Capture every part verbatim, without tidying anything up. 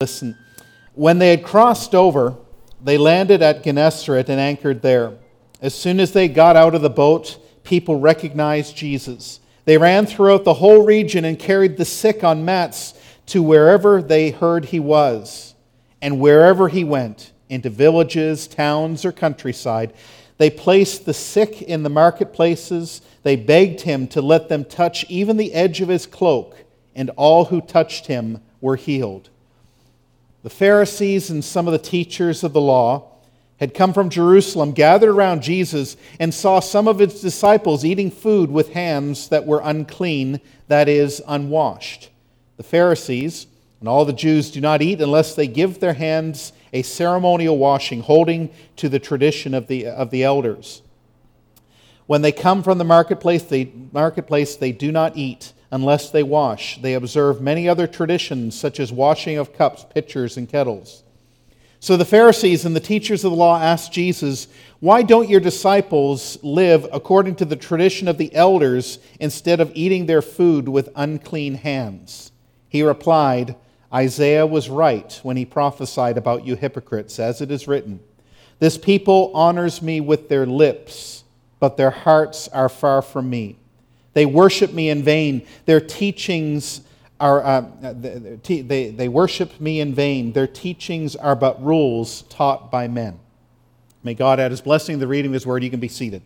Listen, when they had crossed over, they landed at Gennesaret and anchored there. As soon as they got out of the boat, people recognized Jesus. They ran throughout the whole region and carried the sick on mats to wherever they heard he was. And wherever he went, into villages, towns, or countryside, they placed the sick in the marketplaces. They begged him to let them touch even the edge of his cloak, and all who touched him were healed. The Pharisees and some of the teachers of the law had come from Jerusalem, gathered around Jesus, and saw some of his disciples eating food with hands that were unclean, that is, unwashed. The Pharisees and all the Jews do not eat unless they give their hands a ceremonial washing, holding to the tradition of the, of the elders. When they come from the marketplace they, marketplace, they do not eat unless they wash. They observe many other traditions, such as washing of cups, pitchers, and kettles. So the Pharisees and the teachers of the law asked Jesus, "Why don't your disciples live according to the tradition of the elders instead of eating their food with unclean hands?" He replied, "Isaiah was right when he prophesied about you hypocrites, as it is written, 'This people honors me with their lips, but their hearts are far from me. They worship me in vain. Their teachings are uh, they, they worship me in vain. Their teachings are but rules taught by men.'" May God add his blessing to the reading of his word. You can be seated.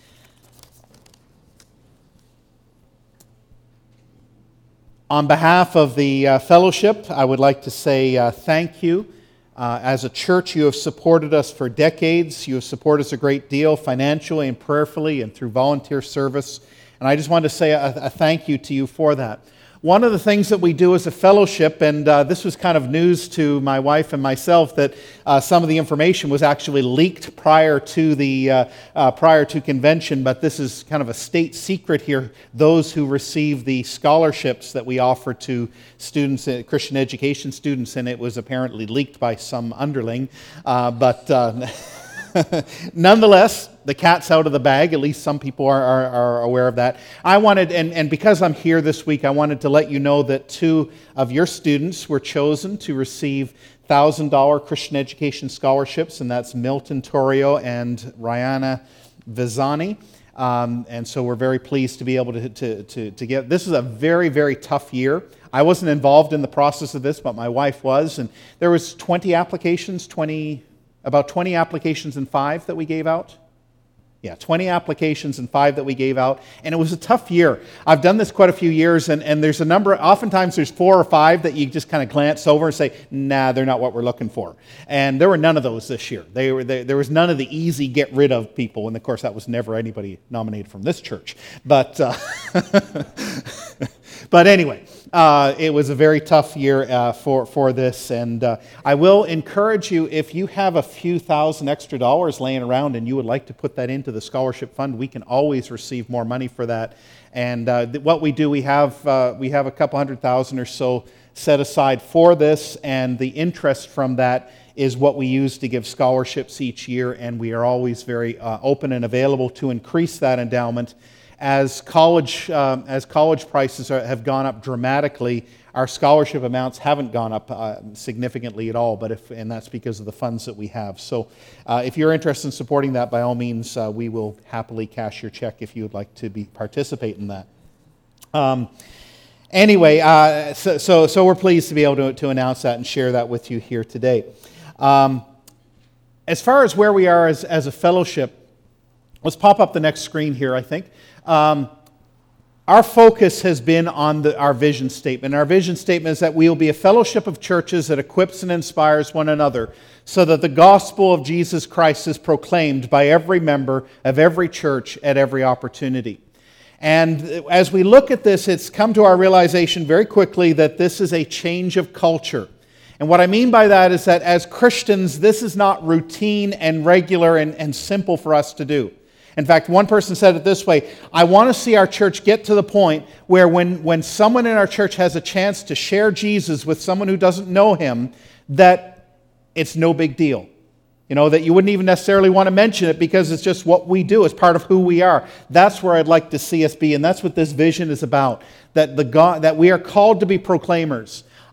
On behalf of the uh, fellowship, I would like to say uh, thank you. Uh, as a church, you have supported us for decades. You have supported us a great deal financially and prayerfully and through volunteer service. And I just wanted to say a, a thank you to you for that. One of the things that we do as a fellowship, and uh, this was kind of news to my wife and myself, that uh, some of the information was actually leaked prior to the uh, uh, prior to convention, but this is kind of a state secret here. Those who receive the scholarships that we offer to students, uh, Christian education students, and it was apparently leaked by some underling, uh, but. Uh, Nonetheless, the cat's out of the bag. At least some people are, are, are aware of that. I wanted, and, and because I'm here this week, I wanted to let you know that two of your students were chosen to receive one thousand dollars Christian education scholarships, and that's Milton Torrio and Rihanna Vizani. Um, and so we're very pleased to be able to, to, to, to get, this is a very, very tough year. I wasn't involved in the process of this, but my wife was, and there was twenty applications, twenty... About twenty applications and five that we gave out. Yeah, twenty applications and five that we gave out. And it was a tough year. I've done this quite a few years, and, and there's a number, oftentimes there's four or five that you just kind of glance over and say, nah, they're not what we're looking for. And there were none of those this year. They were they, There was none of the easy get rid of people. And of course, that was never anybody nominated from this church. But, uh, but anyway. Uh, it was a very tough year uh, for, for this, and uh, I will encourage you, if you have a few thousand extra dollars laying around and you would like to put that into the scholarship fund, we can always receive more money for that. And uh, th- what we do, we have uh, we have a couple hundred thousand or so set aside for this, and the interest from that is what we use to give scholarships each year, and we are always very uh, open and available to increase that endowment. As college um, as college prices are, have gone up dramatically, our scholarship amounts haven't gone up uh, significantly at all. But if and that's because of the funds that we have. So, uh, if you're interested in supporting that, by all means, uh, we will happily cash your check if you would like to be participate in that. Um, anyway, uh, so, so so we're pleased to be able to, to announce that and share that with you here today. Um, as far as where we are as as a fellowship, let's pop up the next screen here. I think. Um, our focus has been on the, our vision statement. Our vision statement is that we will be a fellowship of churches that equips and inspires one another so that the gospel of Jesus Christ is proclaimed by every member of every church at every opportunity. And as we look at this, it's come to our realization very quickly that this is a change of culture. And what I mean by that is that as Christians, this is not routine and regular and, and simple for us to do. In fact, one person said it this way: I want to see our church get to the point where when, when someone in our church has a chance to share Jesus with someone who doesn't know him, that it's no big deal. You know, that you wouldn't even necessarily want to mention it because it's just what we do. It's part of who we are. That's where I'd like to see us be, and that's what this vision is about, that the God, that we are called to be proclaimers.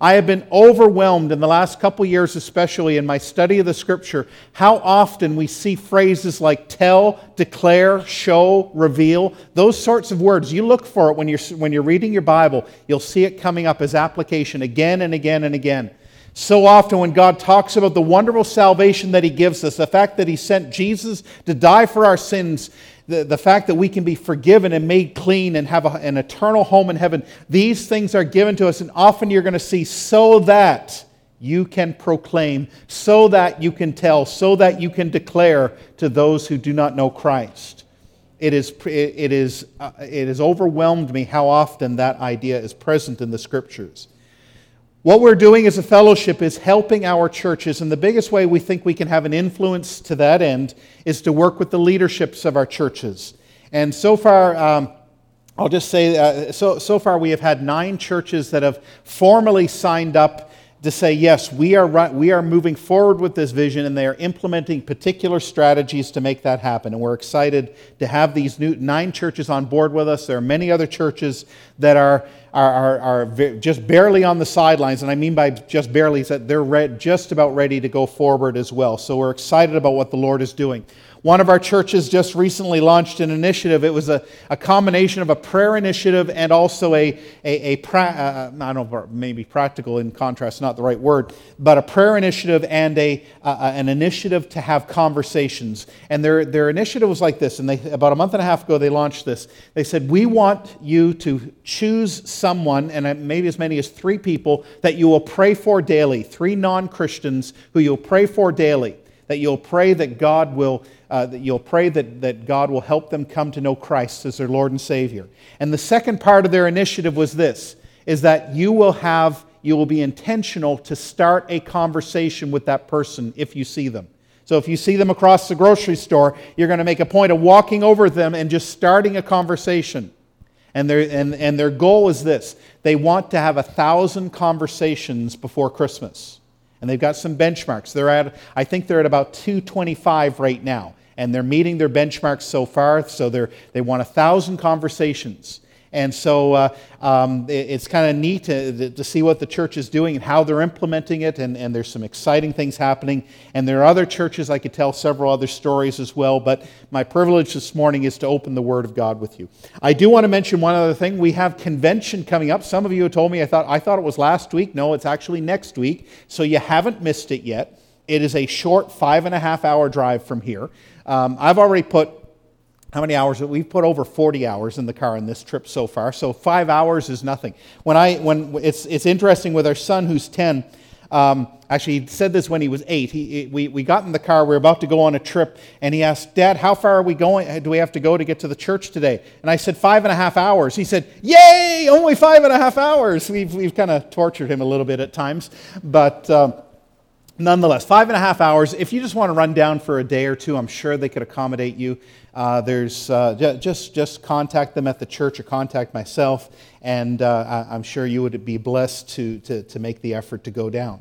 I have been overwhelmed in the last couple years, especially in my study of the Scripture, how often we see phrases like tell, declare, show, reveal, those sorts of words. You look for it when you're, when you're reading your Bible. You'll see it coming up as application again and again and again. So often when God talks about the wonderful salvation that He gives us, the fact that He sent Jesus to die for our sins, the, the fact that we can be forgiven and made clean and have a, an eternal home in heaven, these things are given to us, and often you're going to see so that you can proclaim, so that you can tell, so that you can declare to those who do not know Christ. It is, it is, uh, it has overwhelmed me how often that idea is present in the Scriptures. What we're doing as a fellowship is helping our churches, and the biggest way we think we can have an influence to that end is to work with the leaderships of our churches. And so far, um, I'll just say, uh, so, so far we have had nine churches that have formally signed up to say, yes, we are right, we are moving forward with this vision, and they are implementing particular strategies to make that happen. And we're excited to have these new nine churches on board with us. There are many other churches that are are are, are just barely on the sidelines, and I mean by just barely is that they're re- just about ready to go forward as well. So we're excited about what the Lord is doing. One of our churches just recently launched an initiative. It was a, a combination of a prayer initiative and also a, a, a pra- uh, I don't know, maybe practical in contrast, not the right word, but a prayer initiative and a uh, an initiative to have conversations. And their, their initiative was like this, and they about a month and a half ago they launched this. They said, we want you to choose someone, and maybe as many as three people, that you will pray for daily, three non-Christians who you'll pray for daily. That you'll pray that God will, uh, that you'll pray that, that God will help them come to know Christ as their Lord and Savior. And the second part of their initiative was this, is that you will have, you will be intentional to start a conversation with that person if you see them. So if you see them across the grocery store, you're going to make a point of walking over them and just starting a conversation. And their, and, and their goal is this, they want to have a thousand conversations before Christmas. And they've got some benchmarks. They're at, I think they're at about two twenty-five right now. And they're meeting their benchmarks so far. So they're, they want a thousand conversations. And so uh, um, it, it's kind of neat to, to see what the church is doing and how they're implementing it. And, and there's some exciting things happening. And there are other churches, I could tell several other stories as well. But my privilege this morning is to open the Word of God with you. I do want to mention one other thing. We have convention coming up. Some of you have told me, I thought, I thought it was last week. No, it's actually next week. So you haven't missed it yet. It is a short five and a half hour drive from here. Um, I've already put How many hours? We've put over forty hours in the car in this trip so far. So five hours is nothing. When I, when it's it's interesting with our son who's ten. Um, actually, he said this when he was eight. He, he we we got in the car. We were about to go on a trip, and he asked, "Dad, how far are we going? Do we have to go to get to the church today?" And I said, five and a half hours. He said, "Yay! Only five and a half hours." We've we've kind of tortured him a little bit at times, but. Um, Nonetheless, five and a half hours. If you just want to run down for a day or two, I'm sure they could accommodate you. Uh, there's uh, just just contact them at the church or contact myself, and uh, I'm sure you would be blessed to to to make the effort to go down.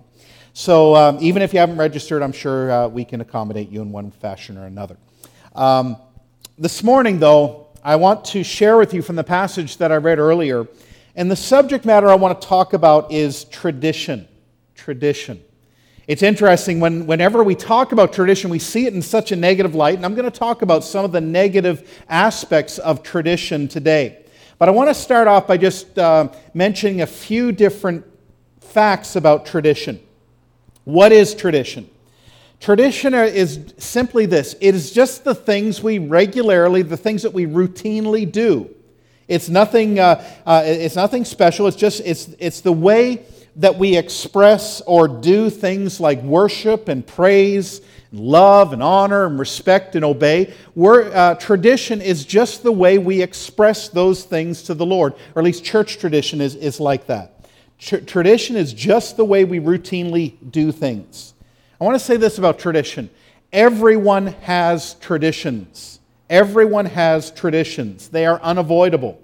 So um, even if you haven't registered, I'm sure uh, we can accommodate you in one fashion or another. Um, this morning, though, I want to share with you from the passage that I read earlier, and the subject matter I want to talk about is tradition. Tradition. It's interesting, when, whenever we talk about tradition, we see it in such a negative light, and I'm going to talk about some of the negative aspects of tradition today. But I want to start off by just uh, mentioning a few different facts about tradition. What is tradition? Tradition is simply this. It is just the things we regularly, the things that we routinely do. It's nothing, uh, uh, it's nothing special. It's just, it's, it's the way that we express or do things like worship and praise, and love and honor and respect and obey. We're, uh, tradition is just the way we express those things to the Lord, or at least church tradition is, is like that. Tr- tradition is just the way we routinely do things. I want to say this about tradition. Everyone has traditions. Everyone has traditions. They are unavoidable.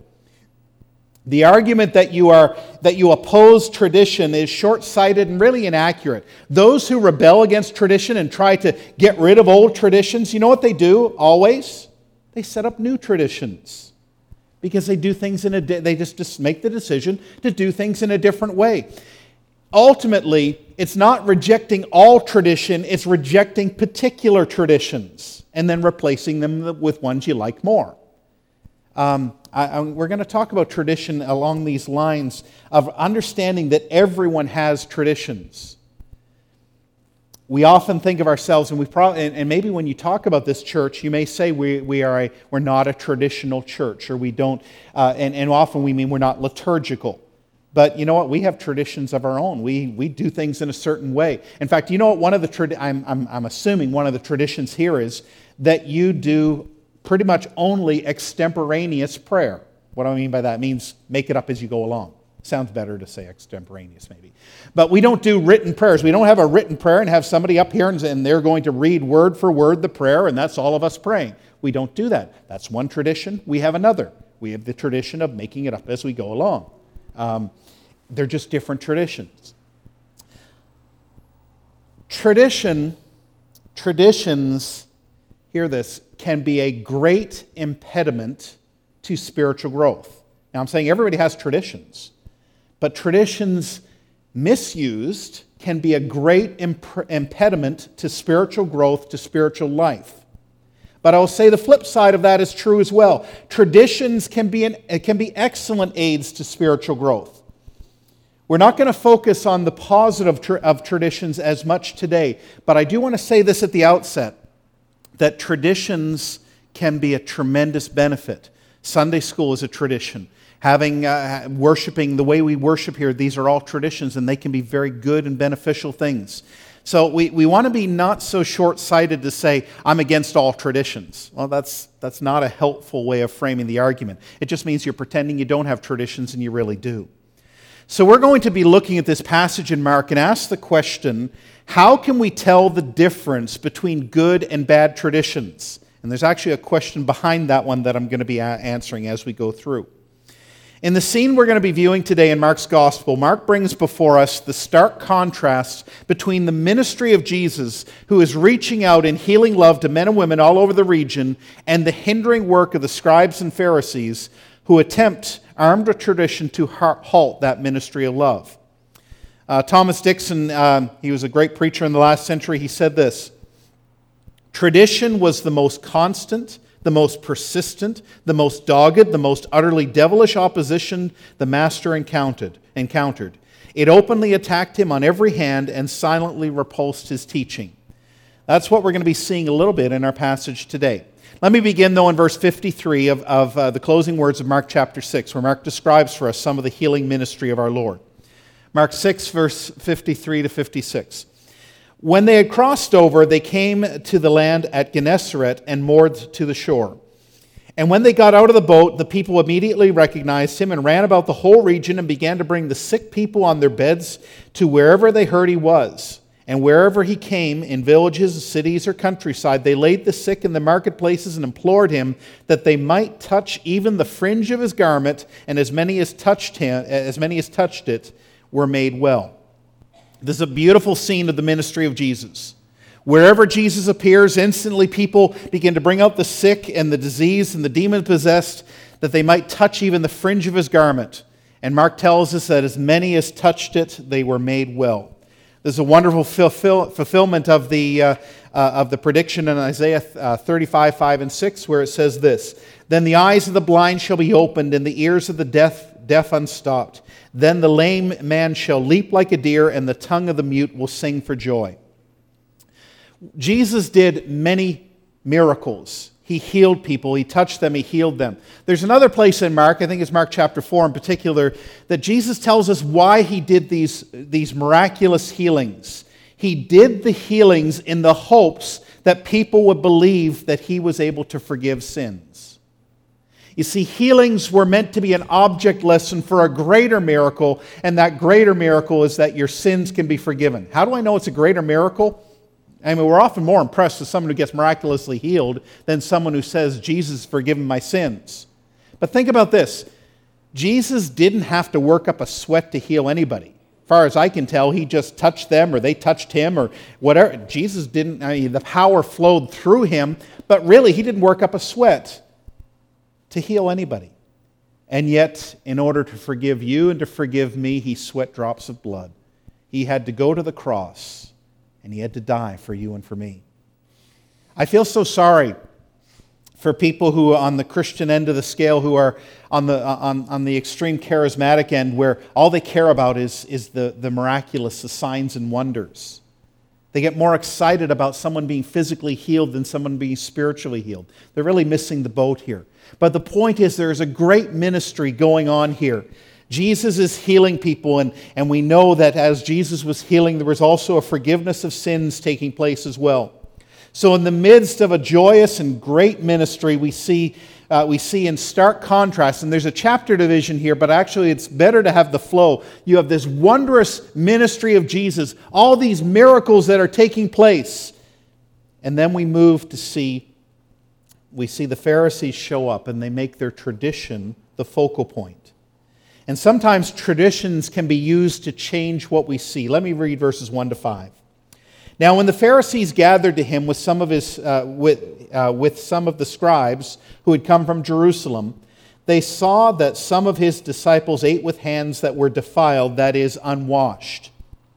The argument that you are that you oppose tradition is short-sighted and really inaccurate. Those who rebel against tradition and try to get rid of old traditions, you know what they do always? They set up new traditions. Because they do things in a they just, just make the decision to do things in a different way. ultimately, it's not rejecting all tradition, it's rejecting particular traditions and then replacing them with ones you like more. Um, I, I, we're going to talk about tradition along these lines of understanding that everyone has traditions. We often think of ourselves, and we probably, and, and maybe when you talk about this church, you may say we we are a, we're not a traditional church, or we don't, uh, and and often we mean we're not liturgical. But you know what? We have traditions of our own. We we do things in a certain way. In fact, you know what? One of the trad- I'm I'm I'm assuming one of the traditions here is that you do pretty much only extemporaneous prayer. What do I mean by that? It means make it up as you go along. Sounds better to say extemporaneous, maybe. But we don't do written prayers. We don't have a written prayer and have somebody up here and, and they're going to read word for word the prayer, and that's all of us praying. We don't do that. That's one tradition. We have another. We have the tradition of making it up as we go along. Um, they're just different traditions. Tradition, traditions, hear this, can be a great impediment to spiritual growth. Now, I'm saying everybody has traditions. But traditions misused can be a great imp- impediment to spiritual growth, to spiritual life. But I'll say the flip side of that is true as well. Traditions can be, an, can be excellent aids to spiritual growth. We're not going to focus on the positive tra- of traditions as much today, but I do want to say this at the outset, that traditions can be a tremendous benefit. Sunday school is a tradition. Having, uh, worshiping the way we worship here, these are all traditions, and they can be very good and beneficial things. So we, we want to be not so short-sighted to say, I'm against all traditions. Well, that's, that's not a helpful way of framing the argument. It just means you're pretending you don't have traditions and you really do. So we're going to be looking at this passage in Mark and ask the question, how can we tell the difference between good and bad traditions? And there's actually a question behind that one that I'm going to be answering as we go through. In the scene we're going to be viewing today in Mark's Gospel, Mark brings before us the stark contrast between the ministry of Jesus, who is reaching out in healing love to men and women all over the region, and the hindering work of the scribes and Pharisees, who attempt, armed with tradition, to halt that ministry of love. Uh, Thomas Dixon, um, he was a great preacher in the last century, he said this, "Tradition was the most constant, the most persistent, the most dogged, the most utterly devilish opposition the master encountered. encountered. It openly attacked him on every hand and silently repulsed his teaching." That's what we're going to be seeing a little bit in our passage today. Let me begin, though, in verse fifty-three of, of uh, the closing words of Mark chapter six, where Mark describes for us some of the healing ministry of our Lord. Mark six, verse fifty-three to fifty-six. When they had crossed over, they came to the land at Gennesaret and moored to the shore. And when they got out of the boat, the people immediately recognized him and ran about the whole region and began to bring the sick people on their beds to wherever they heard he was. And wherever he came, in villages, cities, or countryside, they laid the sick in the marketplaces and implored him that they might touch even the fringe of his garment, and as many as touched him, as many as touched it were made well. This is a beautiful scene of the ministry of Jesus. Wherever Jesus appears, instantly people begin to bring out the sick and the diseased and the demon-possessed, that they might touch even the fringe of his garment. And Mark tells us that as many as touched it, they were made well. There's a wonderful fulfill, fulfillment of the, uh, uh, of the prediction in Isaiah uh, thirty-five, five and six, where it says this, "Then the eyes of the blind shall be opened, and the ears of the deaf, deaf unstopped. Then the lame man shall leap like a deer, and the tongue of the mute will sing for joy." Jesus did many miracles. He healed people. He touched them. He healed them. There's another place in Mark, I think it's Mark chapter four in particular, that Jesus tells us why he did these, these miraculous healings. He did the healings in the hopes that people would believe that he was able to forgive sins. You see, healings were meant to be an object lesson for a greater miracle, and that greater miracle is that your sins can be forgiven. How do I know it's a greater miracle? I mean, we're often more impressed with someone who gets miraculously healed than someone who says, "Jesus, forgive my sins." But think about this. Jesus didn't have to work up a sweat to heal anybody. As far as I can tell, he just touched them, or they touched him, or whatever. Jesus didn't, I mean, the power flowed through him, but really, he didn't work up a sweat to heal anybody. And yet, in order to forgive you and to forgive me, he sweat drops of blood. He had to go to the cross, and He had to die for you and for me. I feel so sorry for people who are on the Christian end of the scale, who are on the on, on the extreme charismatic end, where all they care about is, is the, the miraculous, the signs and wonders. They get more excited about someone being physically healed than someone being spiritually healed. They're really missing the boat here. But the point is, there is a great ministry going on here. Jesus is healing people, and, and we know that as Jesus was healing, there was also a forgiveness of sins taking place as well. So in the midst of a joyous and great ministry, we see uh, we see in stark contrast, and there's a chapter division here, but actually it's better to have the flow. You have this wondrous ministry of Jesus, all these miracles that are taking place. And then we move to see, we see the Pharisees show up, and they make their tradition the focal point. And sometimes traditions can be used to change what we see. Let me read verses one to five. Now, when the Pharisees gathered to him with some of his, uh, with, uh, with some of the scribes who had come from Jerusalem, they saw that some of his disciples ate with hands that were defiled, that is, unwashed.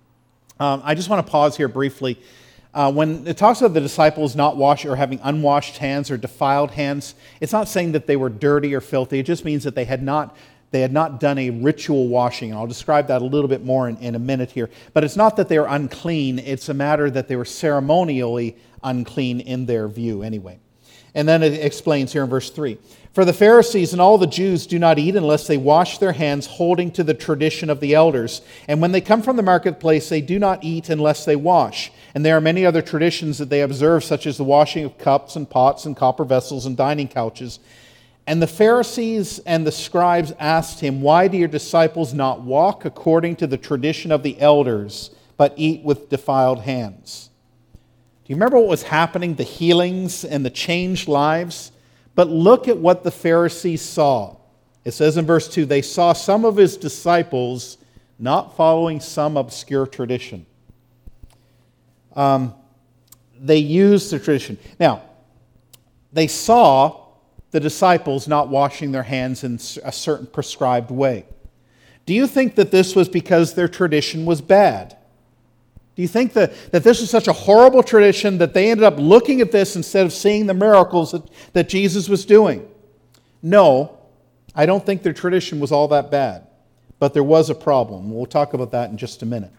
Um, I just want to pause here briefly. Uh, when it talks about the disciples not wash or having unwashed hands or defiled hands, it's not saying that they were dirty or filthy. It just means that they had not They had not done a ritual washing. And I'll describe that a little bit more in, in a minute here. But it's not that they were unclean. It's a matter that they were ceremonially unclean in their view anyway. And then it explains here in verse three. For the Pharisees and all the Jews do not eat unless they wash their hands, holding to the tradition of the elders. And when they come from the marketplace, they do not eat unless they wash. And there are many other traditions that they observe, such as the washing of cups and pots and copper vessels and dining couches. And the Pharisees and the scribes asked him, why do your disciples not walk according to the tradition of the elders, but eat with defiled hands? Do you remember what was happening, the healings and the changed lives? But look at what the Pharisees saw. It says in verse two, they saw some of his disciples not following some obscure tradition. Um, they used the tradition. Now, they saw the disciples not washing their hands in a certain prescribed way. Do you think that this was because their tradition was bad? Do you think that, that this was such a horrible tradition that they ended up looking at this instead of seeing the miracles that, that Jesus was doing? No, I don't think their tradition was all that bad. But there was a problem. We'll talk about that in just a minute.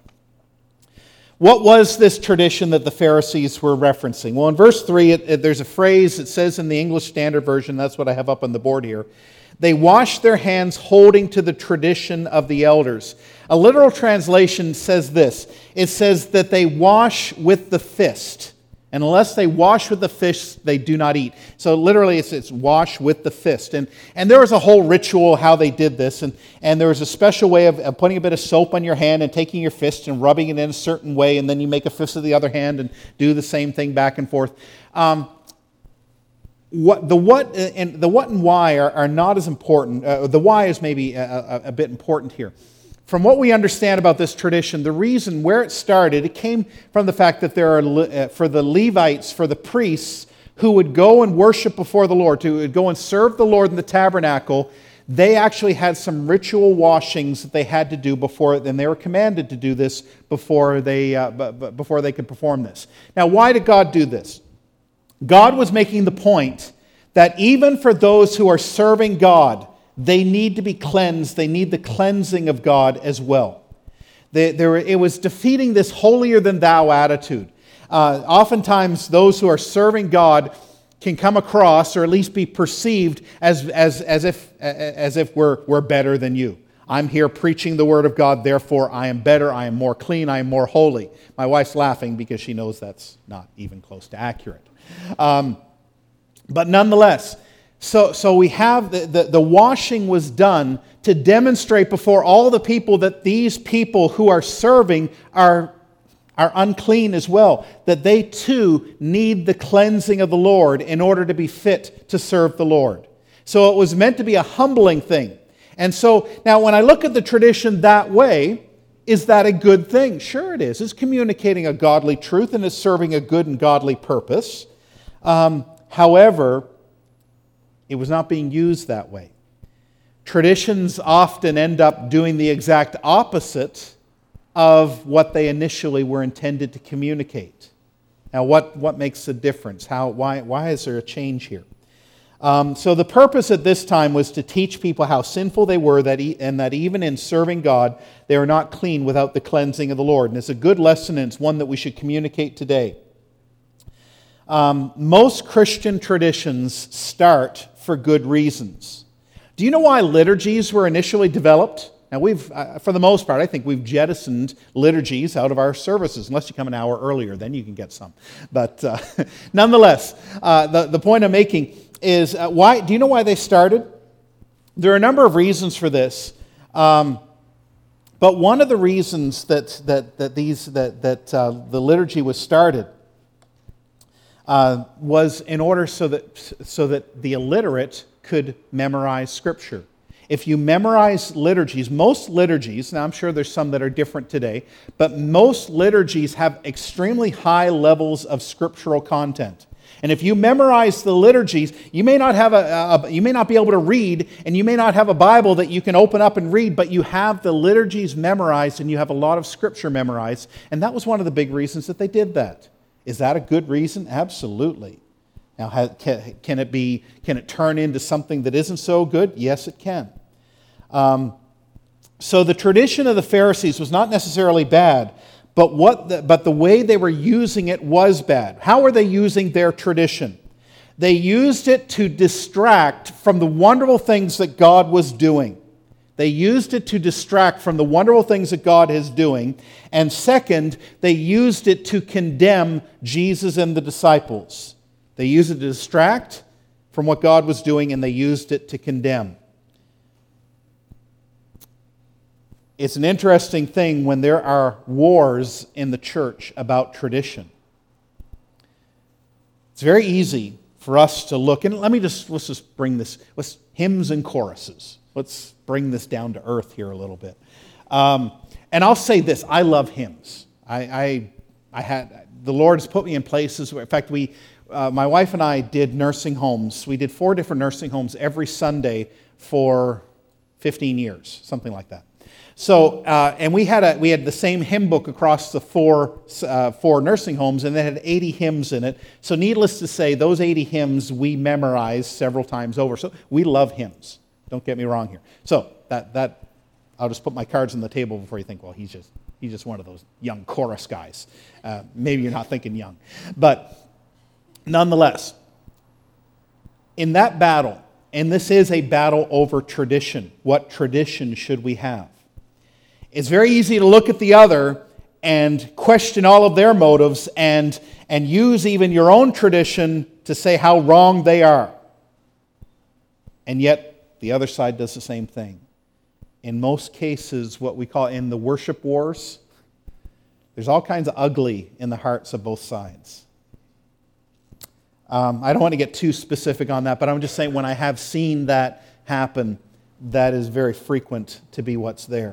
What was this tradition that the Pharisees were referencing? Well, in verse three, it, it, there's a phrase, it says in the English Standard Version, that's what I have up on the board here. They wash their hands holding to the tradition of the elders. A literal translation says this. It says that they wash with the fist. And unless they wash with the fist, they do not eat. So literally it's, it's wash with the fist. And, and there was a whole ritual how they did this. And, and there was a special way of, of putting a bit of soap on your hand and taking your fist and rubbing it in a certain way. And then you make a fist of the other hand and do the same thing back and forth. Um, what, the, what and, the what and why are, are not as important. Uh, the why is maybe a, a, a bit important here. From what we understand about this tradition, the reason where it started, it came from the fact that there are, uh, for the Levites, for the priests, who would go and worship before the Lord, who would go and serve the Lord in the tabernacle, they actually had some ritual washings that they had to do before, and they were commanded to do this before they, uh, b- b- before they could perform this. Now, why did God do this? God was making the point that even for those who are serving God, they need to be cleansed. They need the cleansing of God as well. They, they were, it was defeating this holier-than-thou attitude. Uh, oftentimes, those who are serving God can come across, or at least be perceived, as, as, as if, as if we're, we're better than you. I'm here preaching the Word of God, therefore I am better, I am more clean, I am more holy. My wife's laughing because she knows that's not even close to accurate. Um, but nonetheless, So, so we have the, the, the washing was done to demonstrate before all the people that these people who are serving are, are unclean as well. That they too need the cleansing of the Lord in order to be fit to serve the Lord. So it was meant to be a humbling thing. And so now when I look at the tradition that way, is that a good thing? Sure it is. It's communicating a godly truth and it's serving a good and godly purpose. Um, however, it was not being used that way. Traditions often end up doing the exact opposite of what they initially were intended to communicate. Now, what, what makes the difference? How, why, why is there a change here? Um, so the purpose at this time was to teach people how sinful they were, that e- and that even in serving God, they are not clean without the cleansing of the Lord. And it's a good lesson, and it's one that we should communicate today. Um, most Christian traditions start for good reasons. Do you know why liturgies were initially developed? Now, we've, uh, for the most part, I think we've jettisoned liturgies out of our services, unless you come an hour earlier, then you can get some. But uh, nonetheless, uh, the, the point I'm making is, uh, why? Do you know why they started? There are a number of reasons for this. Um, but one of the reasons that, that, that, these, that, that uh, the liturgy was started uh, was in order so that, so that the illiterate could memorize Scripture. If you memorize liturgies, most liturgies, now I'm sure there's some that are different today, but most liturgies have extremely high levels of scriptural content. And if you memorize the liturgies, you may not have a, a you may not be able to read, and you may not have a Bible that you can open up and read, but you have the liturgies memorized, and you have a lot of Scripture memorized. And that was one of the big reasons that they did that. Is that a good reason? Absolutely. Now, can it be? Can it turn into something that isn't so good? Yes, it can. Um, so the tradition of the Pharisees was not necessarily bad, but what the, but the way they were using it was bad. How were they using their tradition? They used it to distract from the wonderful things that God was doing. They used it to distract from the wonderful things that God is doing. And second, they used it to condemn Jesus and the disciples. They used it to distract from what God was doing, and they used it to condemn. It's an interesting thing when there are wars in the church about tradition. It's very easy for us to look, and let me just, let's just bring this, let's, hymns and choruses. Let's bring this down to earth here a little bit. Um, and I'll say this, I love hymns. I, I, I had, the Lord has put me in places where, in fact, we, uh, my wife and I did nursing homes. We did four different nursing homes every Sunday for fifteen years, something like that. So, uh, and we had a we had the same hymn book across the four uh, four nursing homes, and it had eighty hymns in it. So, needless to say, those eighty hymns we memorized several times over. So, we love hymns. Don't get me wrong here. So, that that I'll just put my cards on the table before you think, well, he's just he's just one of those young chorus guys. Uh, maybe you're not thinking young, but nonetheless, in that battle, and this is a battle over tradition. What tradition should we have? It's very easy to look at the other and question all of their motives and, and use even your own tradition to say how wrong they are. And yet, the other side does the same thing. In most cases, what we call in the worship wars, there's all kinds of ugly in the hearts of both sides. Um, I don't want to get too specific on that, but I'm just saying when I have seen that happen, that is very frequent to be what's there.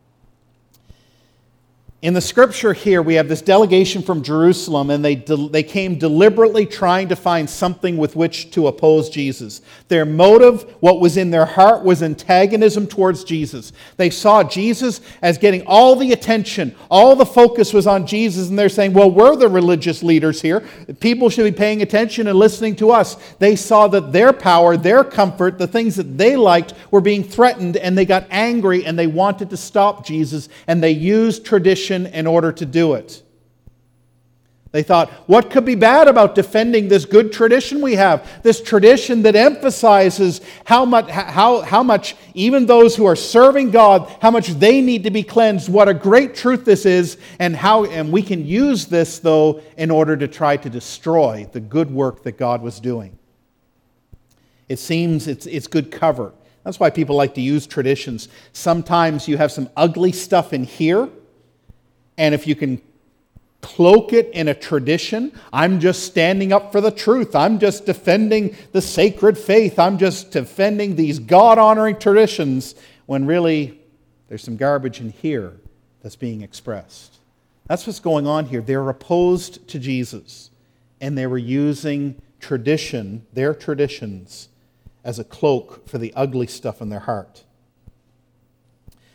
In the scripture here, we have this delegation from Jerusalem, and they, de- they came deliberately trying to find something with which to oppose Jesus. Their motive, what was in their heart, was antagonism towards Jesus. They saw Jesus as getting all the attention. All the focus was on Jesus, and they're saying, well, we're the religious leaders here. People should be paying attention and listening to us. They saw that their power, their comfort, the things that they liked were being threatened, and they got angry, and they wanted to stop Jesus, and they used tradition in order to do it. They thought, what could be bad about defending this good tradition we have? This tradition that emphasizes how much, how, how much even those who are serving God, how much they need to be cleansed, what a great truth this is, and how and we can use this, though, in order to try to destroy the good work that God was doing. It seems it's, it's good cover. That's why people like to use traditions. Sometimes you have some ugly stuff in here, and if you can cloak it in a tradition, I'm just standing up for the truth. I'm just defending the sacred faith. I'm just defending these God-honoring traditions, when really there's some garbage in here that's being expressed. That's what's going on here. They're opposed to Jesus, and they were using tradition, their traditions, as a cloak for the ugly stuff in their heart.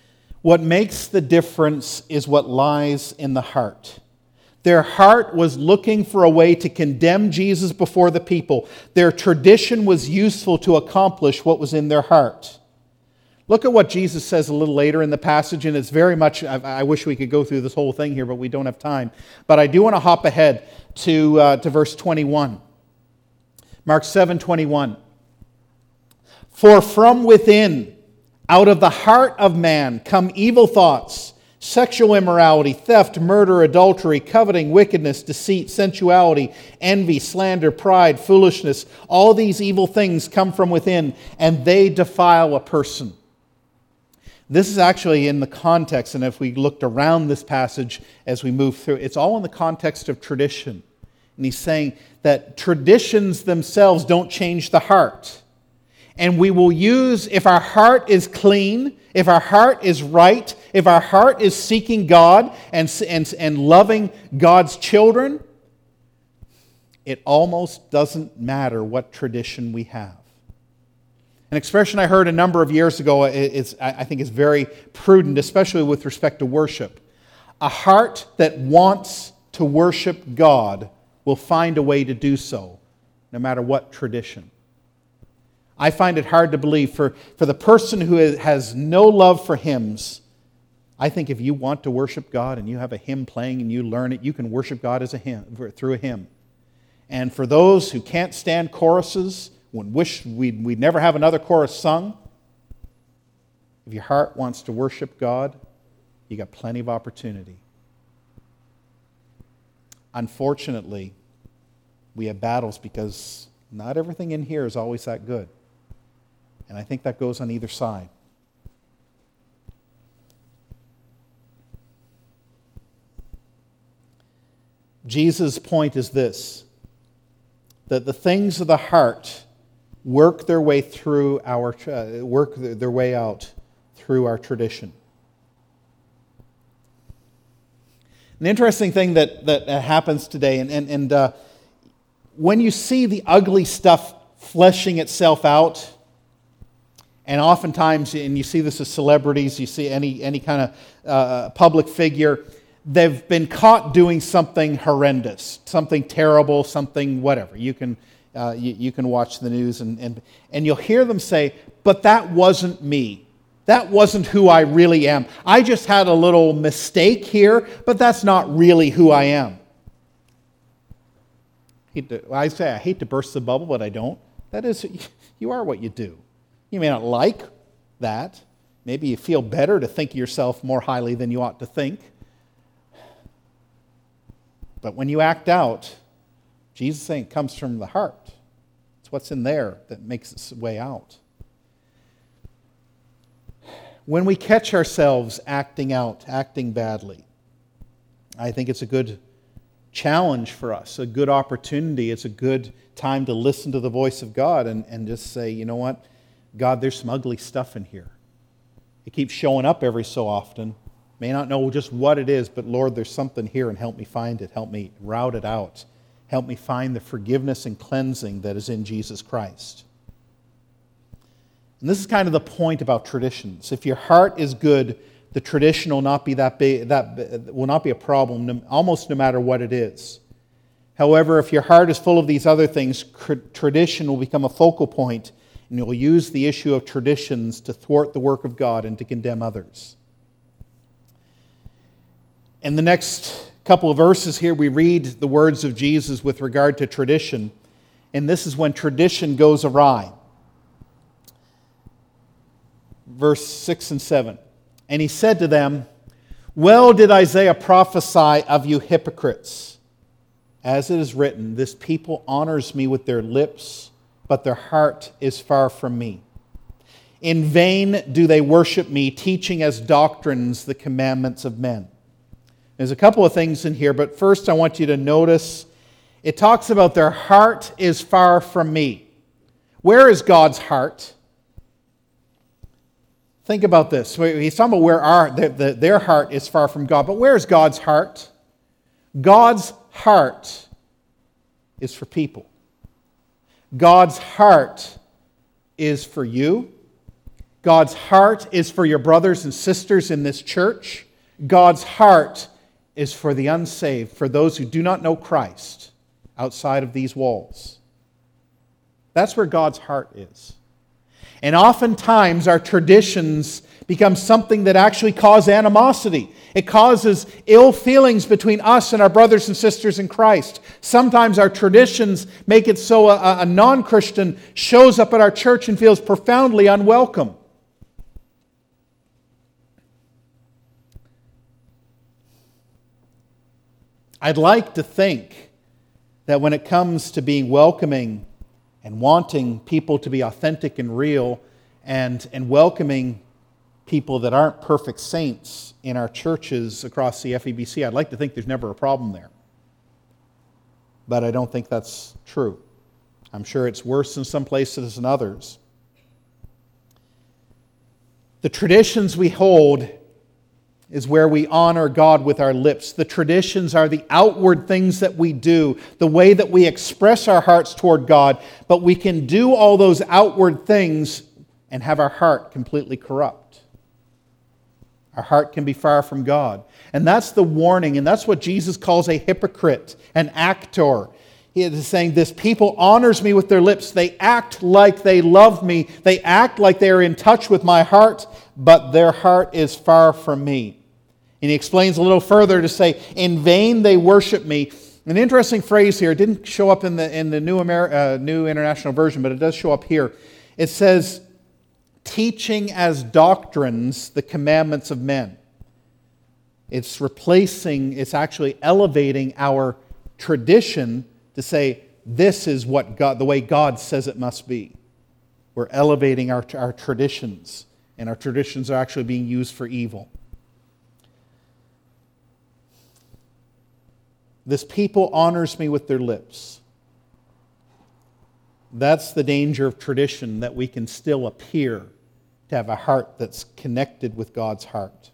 What makes the difference is what lies in the heart. Their heart was looking for a way to condemn Jesus before the people. Their tradition was useful to accomplish what was in their heart. Look at what Jesus says a little later in the passage, and it's very much, I, I wish we could go through this whole thing here, but we don't have time. But I do want to hop ahead to, uh, to verse twenty-one. Mark seven twenty-one. For from within, out of the heart of man, come evil thoughts, sexual immorality, theft, murder, adultery, coveting, wickedness, deceit, sensuality, envy, slander, pride, foolishness. All these evil things come from within, and they defile a person. This is actually in the context, and if we looked around this passage as we move through, it's all in the context of tradition. And he's saying that traditions themselves don't change the heart. And we will use, if our heart is clean, if our heart is right, if our heart is seeking God and, and, and loving God's children, it almost doesn't matter what tradition we have. An expression I heard a number of years ago is, I think is very prudent, especially with respect to worship. A heart that wants to worship God will find a way to do so, no matter what tradition. I find it hard to believe for, for the person who has no love for hymns. I think if you want to worship God and you have a hymn playing and you learn it, you can worship God as a hymn, through a hymn. And for those who can't stand choruses, would wish we'd, we'd never have another chorus sung, if your heart wants to worship God, you got plenty of opportunity. Unfortunately, we have battles because not everything in here is always that good. And I think that goes on either side. Jesus' point is this, that the things of the heart work their way through our, uh, work their way out through our tradition. An interesting thing that, that happens today, and, and, and uh, when you see the ugly stuff fleshing itself out, and oftentimes, and you see this as celebrities, you see any, any kind of uh, public figure, they've been caught doing something horrendous, something terrible, something whatever. You can, uh, you, you can watch the news and, and, and you'll hear them say, but that wasn't me. That wasn't who I really am. I just had a little mistake here, but that's not really who I am. I say I hate to burst the bubble, but I don't. That is, you are what you do. You may not like that. Maybe you feel better to think of yourself more highly than you ought to think. But when you act out, Jesus is saying it comes from the heart. It's what's in there that makes its way out. When we catch ourselves acting out, acting badly, I think it's a good challenge for us, a good opportunity. It's a good time to listen to the voice of God and, and just say, you know what? God, there's some ugly stuff in here. It keeps showing up every so often. May not know just what it is, but Lord, there's something here, and help me find it. Help me rout it out. Help me find the forgiveness and cleansing that is in Jesus Christ. And this is kind of the point about traditions. If your heart is good, the tradition will not be that big, that will not be a problem, almost no matter what it is. However, if your heart is full of these other things, tradition will become a focal point, and you'll use the issue of traditions to thwart the work of God and to condemn others. In the next couple of verses here, we read the words of Jesus with regard to tradition, and this is when tradition goes awry. Verse six and seven. And he said to them, well did Isaiah prophesy of you hypocrites. As it is written, this people honors me with their lips, but their heart is far from me. In vain do they worship me, teaching as doctrines the commandments of men. There's a couple of things in here, but first I want you to notice it talks about their heart is far from me. Where is God's heart? Think about this. He's talking about where our, the, the, their heart is far from God. But where is God's heart? God's heart is for people. God's heart is for you. God's heart is for your brothers and sisters in this church. God's heart is for the unsaved, for those who do not know Christ outside of these walls. That's where God's heart is. And oftentimes our traditions become something that actually cause animosity. It causes ill feelings between us and our brothers and sisters in Christ. Sometimes our traditions make it so a, a non-Christian shows up at our church and feels profoundly unwelcome. I'd like to think that when it comes to being welcoming and wanting people to be authentic and real and, and welcoming people that aren't perfect saints in our churches across the F E B C, I'd like to think there's never a problem there. But I don't think that's true. I'm sure it's worse in some places than others. The traditions we hold is where we honor God with our lips. The traditions are the outward things that we do, the way that we express our hearts toward God, but we can do all those outward things and have our heart completely corrupt. Our heart can be far from God. And that's the warning, and that's what Jesus calls a hypocrite, an actor. He is saying, this people honors me with their lips. They act like they love me. They act like they are in touch with my heart, but their heart is far from me. And he explains a little further to say, in vain they worship me. An interesting phrase here. It didn't show up in the, in the New, Amer- uh, New International Version, but it does show up here. It says, teaching as doctrines the commandments of men. It's replacing, it's actually elevating our tradition to say, this is what God, the way God says it must be. We're elevating our, our traditions, and our traditions are actually being used for evil. This people honors me with their lips. That's the danger of tradition, that we can still appear to have a heart that's connected with God's heart.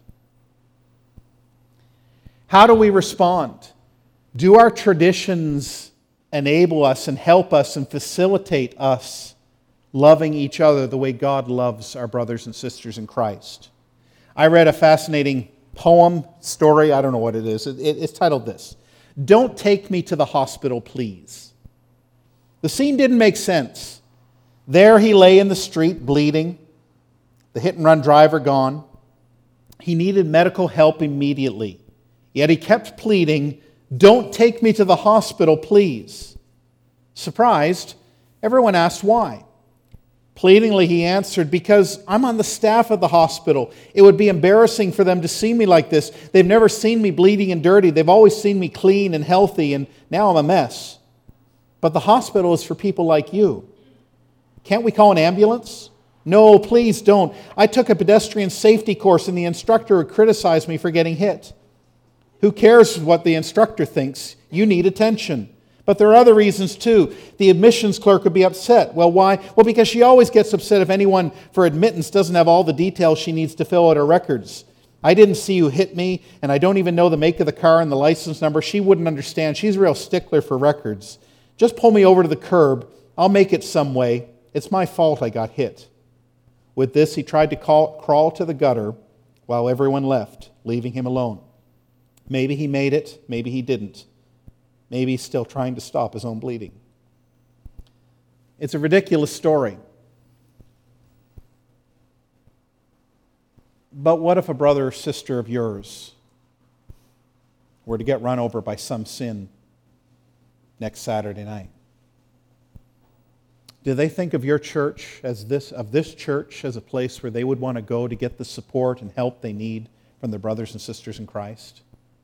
How do we respond? Do our traditions enable us and help us and facilitate us loving each other the way God loves our brothers and sisters in Christ? I read a fascinating poem, story, I don't know what it is. It, it, it's titled this, "Don't Take Me to the Hospital, Please." The scene didn't make sense. There he lay in the street bleeding, the hit-and-run driver gone. He needed medical help immediately. Yet he kept pleading, "Don't take me to the hospital, please." Surprised, everyone asked why. Pleadingly he answered, "Because I'm on the staff of the hospital. It would be embarrassing for them to see me like this. They've never seen me bleeding and dirty. They've always seen me clean and healthy, and now I'm a mess. But the hospital is for people like you. Can't we call an ambulance?" "No, please don't. I took a pedestrian safety course and the instructor would criticize me for getting hit." "Who cares what the instructor thinks? You need attention." "But there are other reasons too. The admissions clerk would be upset." "Well, why?" "Well, because she always gets upset if anyone for admittance doesn't have all the details she needs to fill out her records. I didn't see who hit me, and I don't even know the make of the car and the license number. She wouldn't understand. She's a real stickler for records. Just pull me over to the curb. I'll make it some way. It's my fault I got hit." With this, he tried to call, crawl to the gutter while everyone left, leaving him alone. Maybe he made it, maybe he didn't. Maybe he's still trying to stop his own bleeding. It's a ridiculous story. But what if a brother or sister of yours were to get run over by some sin next Saturday night? Do they think of your church as this, of this church as a place where they would want to go to get the support and help they need from their brothers and sisters in Christ?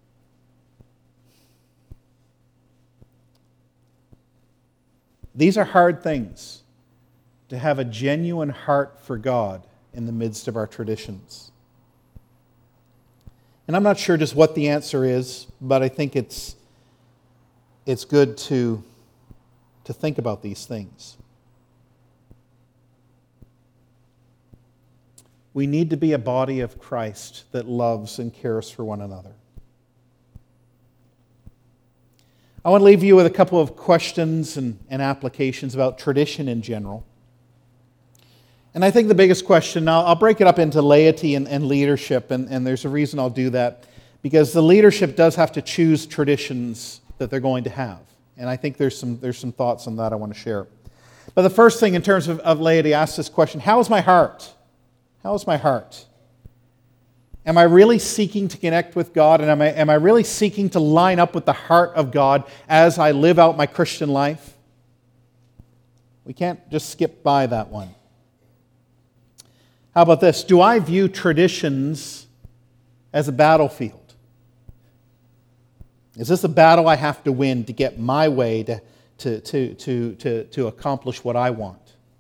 These are hard things, to have a genuine heart for God in the midst of our traditions. And I'm not sure just what the answer is, but I think it's, it's good to, to think about these things. We need to be a body of Christ that loves and cares for one another. I want to leave you with a couple of questions and, and applications about tradition in general. And I think the biggest question, I'll, I'll break it up into laity and, and leadership, and, and there's a reason I'll do that, because the leadership does have to choose traditions that they're going to have. And I think there's some, there's some thoughts on that I want to share. But the first thing in terms of, of laity, ask this question: how is my heart? How is my heart? Am I really seeking to connect with God? And am I, am I really seeking to line up with the heart of God as I live out my Christian life? We can't just skip by that one. How about this? Do I view traditions as a battlefield? Is this a battle I have to win to get my way to, to, to, to, to, to accomplish what I want?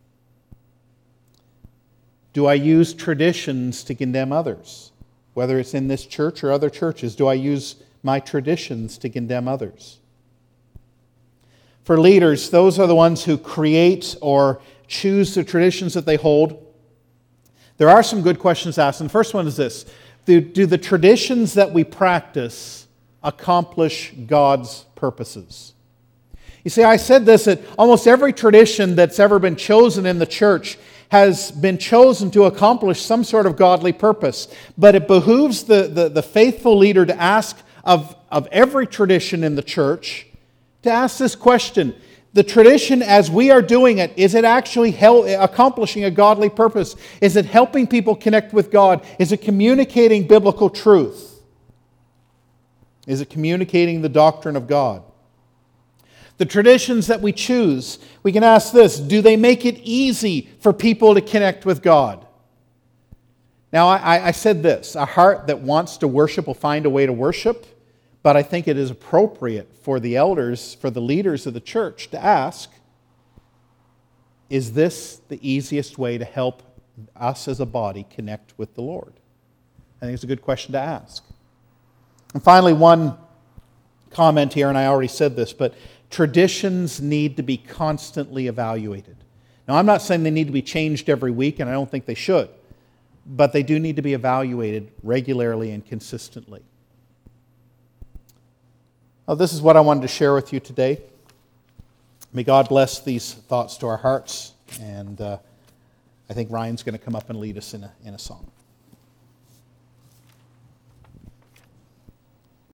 Do I use traditions to condemn others? Whether it's in this church or other churches, do I use my traditions to condemn others? For leaders, those are the ones who create or choose the traditions that they hold. There are some good questions asked. And the first one is this: do, do the traditions that we practice accomplish God's purposes? You see, I said this, that almost every tradition that's ever been chosen in the church has been chosen to accomplish some sort of godly purpose. But it behooves the, the, the faithful leader to ask of, of every tradition in the church, to ask this question: the tradition as we are doing it, is it actually hel- accomplishing a godly purpose? Is it helping people connect with God? Is it communicating biblical truth? Is it communicating the doctrine of God? The traditions that we choose, we can ask this: do they make it easy for people to connect with God? Now, I, I said this: a heart that wants to worship will find a way to worship. But I think it is appropriate for the elders, for the leaders of the church to ask, is this the easiest way to help us as a body connect with the Lord? I think it's a good question to ask. And finally, one comment here, and I already said this, but traditions need to be constantly evaluated. Now, I'm not saying they need to be changed every week, and I don't think they should, but they do need to be evaluated regularly and consistently. Well, this is what I wanted to share with you today. May God bless these thoughts to our hearts. And uh, I think Ryan's going to come up and lead us in a, in a song.